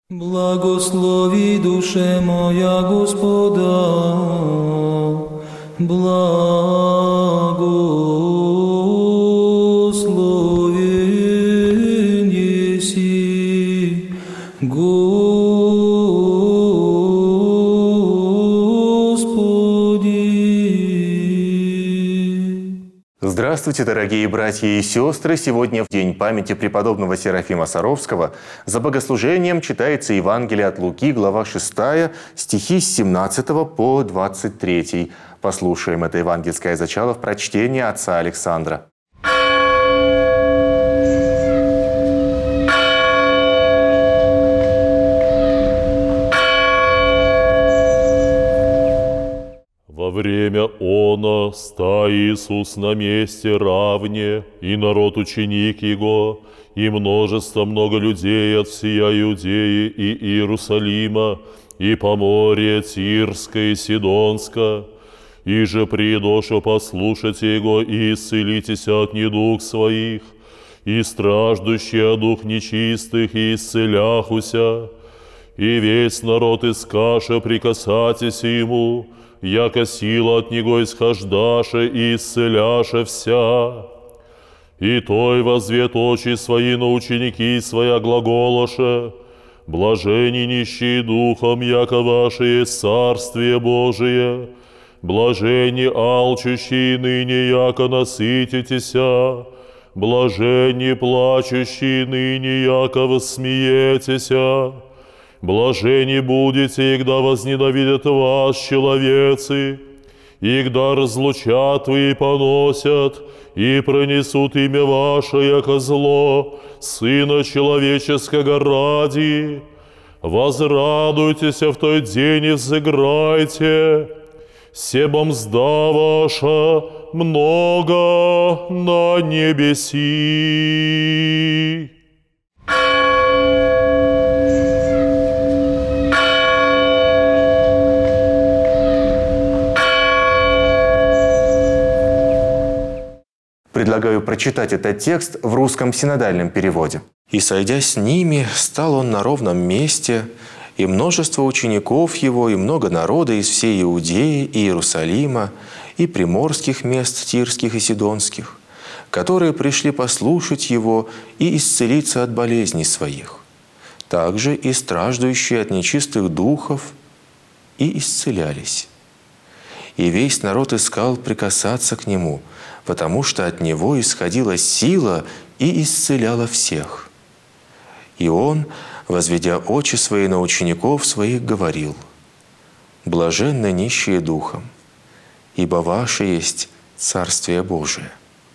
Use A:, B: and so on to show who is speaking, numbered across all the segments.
A: Благослови душе моя Господа, благословен еси, Господи.
B: Здравствуйте, дорогие братья и сестры! Сегодня, в день памяти преподобного Серафима Саровского, за богослужением читается Евангелие от Луки, глава 6, стихи с 17 по 23. Послушаем это евангельское зачало в прочтении отца Александра.
C: Во время оно ста Иисус на месте равне, и народ ученик Его, и множество много людей от всея Иудеи и Иерусалима, и поморье Тирска и Сидонска, и же придошу послушать Его и исцелитесь от недуг своих, и страждущие от дух нечистых и исцеляхуся, и весь народ искаше прикасатись Ему, яко сила от Него исхождаше и исцеляше вся. И той возвет очи свои на ученики своя глаголоше: блажени нищие духом, яко ваше есть Царствие Божие, блажени алчущие ныне, яко насытитеся, блажени плачущие ныне, яко воссмеетеся. Блажени будете, игда возненавидят вас человецы, игда разлучат вы и поносят, и пронесут имя ваше, яко зло, Сына Человеческого ради. Возрадуйтесь в той день и взыграйте, себо мзда ваша много на небеси.
B: Предлагаю прочитать этот текст в русском синодальном переводе. «И, сойдя с ними, стал он на ровном месте, и множество учеников его, и много народа из всей Иудеи и Иерусалима, и приморских мест тирских и сидонских, которые пришли послушать его и исцелиться от болезней своих. Также и страждущие от нечистых духов и исцелялись. И весь народ искал прикасаться к нему, потому что от него исходила сила и исцеляла всех. И он, возведя очи свои на учеников своих, говорил: блаженны нищие духом, ибо ваше есть Царствие Божие.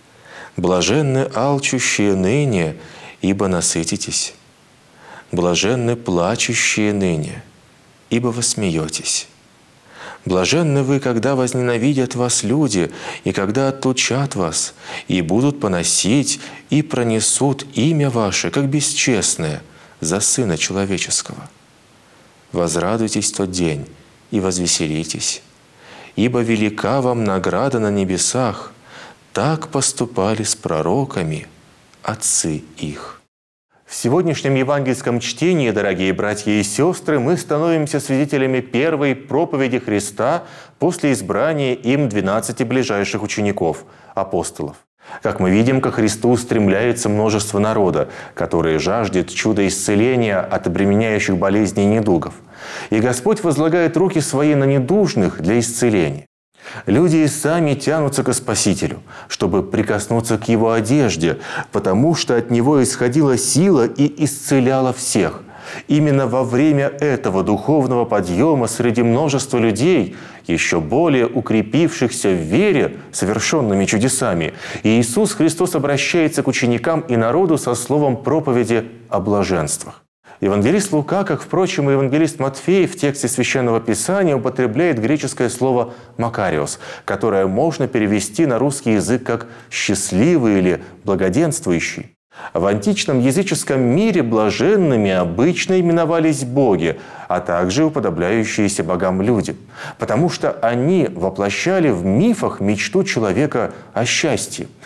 B: Блаженны алчущие ныне, ибо насытитесь. Блаженны плачущие ныне, ибо воссмеетесь. Блаженны вы, когда возненавидят вас люди, и когда отлучат вас, и будут поносить, и пронесут имя ваше, как бесчестное, за Сына Человеческого. Возрадуйтесь в тот день и возвеселитесь, ибо велика вам награда на небесах, так поступали с пророками отцы их». В сегодняшнем евангельском чтении, дорогие братья и сестры, мы становимся свидетелями первой проповеди Христа после избрания им 12 ближайших учеников, апостолов. Как мы видим, ко Христу устремляется множество народа, которое жаждет чуда исцеления от обременяющих болезней и недугов. И Господь возлагает руки свои на недужных для исцеления. Люди и сами тянутся ко Спасителю, чтобы прикоснуться к Его одежде, потому что от Него исходила сила и исцеляла всех. Именно во время этого духовного подъема среди множества людей, еще более укрепившихся в вере совершенными чудесами, Иисус Христос обращается к ученикам и народу со словом проповеди о блаженствах. Евангелист Лука, как, впрочем, и евангелист Матфей, в тексте Священного Писания употребляет греческое слово «макариос», которое можно перевести на русский язык как «счастливый» или «благоденствующий». В античном языческом мире блаженными обычно именовались боги, а также уподобляющиеся богам люди, потому что они воплощали в мифах мечту человека о счастье.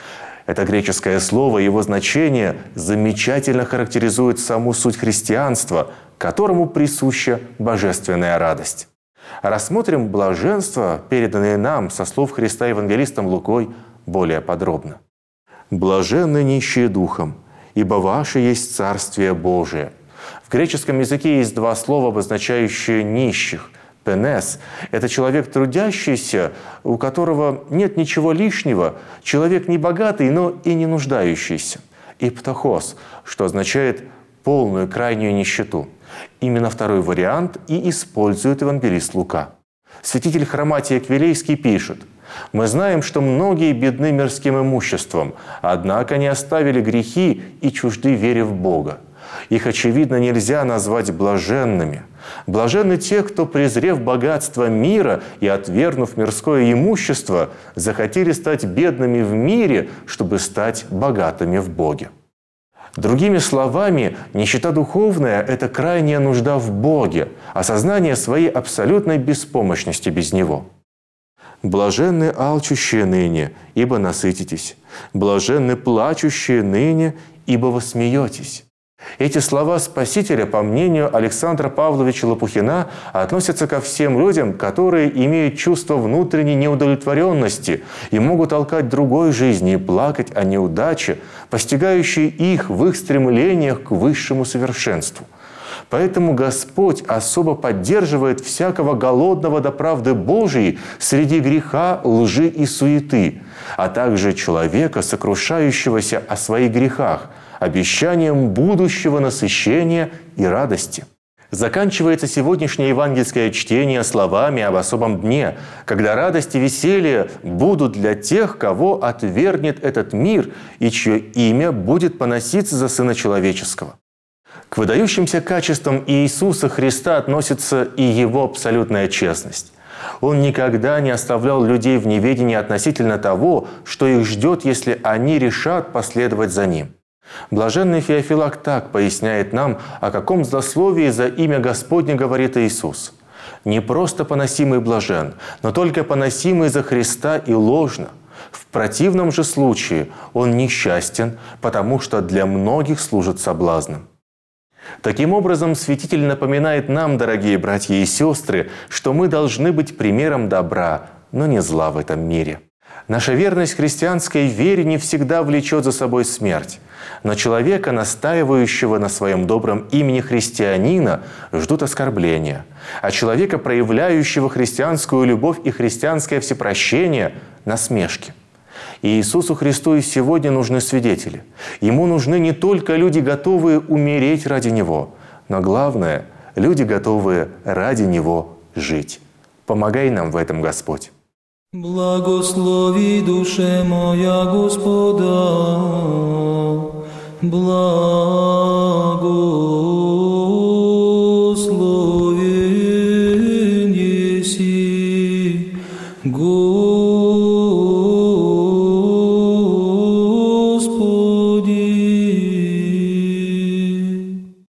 B: Это греческое слово и его значение замечательно характеризует саму суть христианства, которому присуща божественная радость. Рассмотрим блаженство, переданное нам со слов Христа евангелистом Лукой, более подробно. «Блаженны нищие духом, ибо ваше есть Царствие Божие». В греческом языке есть два слова, обозначающие нищих. «Пенес» – это человек трудящийся, у которого нет ничего лишнего, человек не богатый, но и не нуждающийся. И «птохос», что означает полную крайнюю нищету. Именно второй вариант и использует евангелист Лука. Святитель Хроматий Аквилейский пишет: «Мы знаем, что многие бедны мирским имуществом, однако не оставили грехи и чужды вере в Бога. Их, очевидно, нельзя назвать блаженными. Блаженны те, кто, презрев богатство мира и отвергнув мирское имущество, захотели стать бедными в мире, чтобы стать богатыми в Боге». Другими словами, нищета духовная – это крайняя нужда в Боге, осознание своей абсолютной беспомощности без Него. «Блаженны алчущие ныне, ибо насытитесь. Блаженны плачущие ныне, ибо восмеетесь». Эти слова Спасителя, по мнению Александра Павловича Лопухина, относятся ко всем людям, которые имеют чувство внутренней неудовлетворенности и могут толкать другой жизни и плакать о неудаче, постигающей их в их стремлениях к высшему совершенству. Поэтому Господь особо поддерживает всякого голодного до правды Божией среди греха, лжи и суеты, а также человека, сокрушающегося о своих грехах, обещанием будущего насыщения и радости. Заканчивается сегодняшнее евангельское чтение словами об особом дне, когда радость и веселье будут для тех, кого отвергнет этот мир и чье имя будет поноситься за Сына Человеческого. К выдающимся качествам Иисуса Христа относится и Его абсолютная честность. Он никогда не оставлял людей в неведении относительно того, что их ждет, если они решат последовать за Ним. Блаженный Феофилак так поясняет нам, о каком злословии за имя Господне говорит Иисус. «Не просто поносимый блажен, но только поносимый за Христа и ложно. В противном же случае он несчастен, потому что для многих служит соблазном». Таким образом, святитель напоминает нам, дорогие братья и сестры, что мы должны быть примером добра, но не зла в этом мире. Наша верность христианской вере не всегда влечет за собой смерть. Но человека, настаивающего на своем добром имени христианина, ждут оскорбления. А человека, проявляющего христианскую любовь и христианское всепрощение – насмешки. И Иисусу Христу и сегодня нужны свидетели. Ему нужны не только люди, готовые умереть ради Него, но главное – люди, готовые ради Него жить. Помогай нам в этом, Господь.
A: Благослови душе моя Господа, благо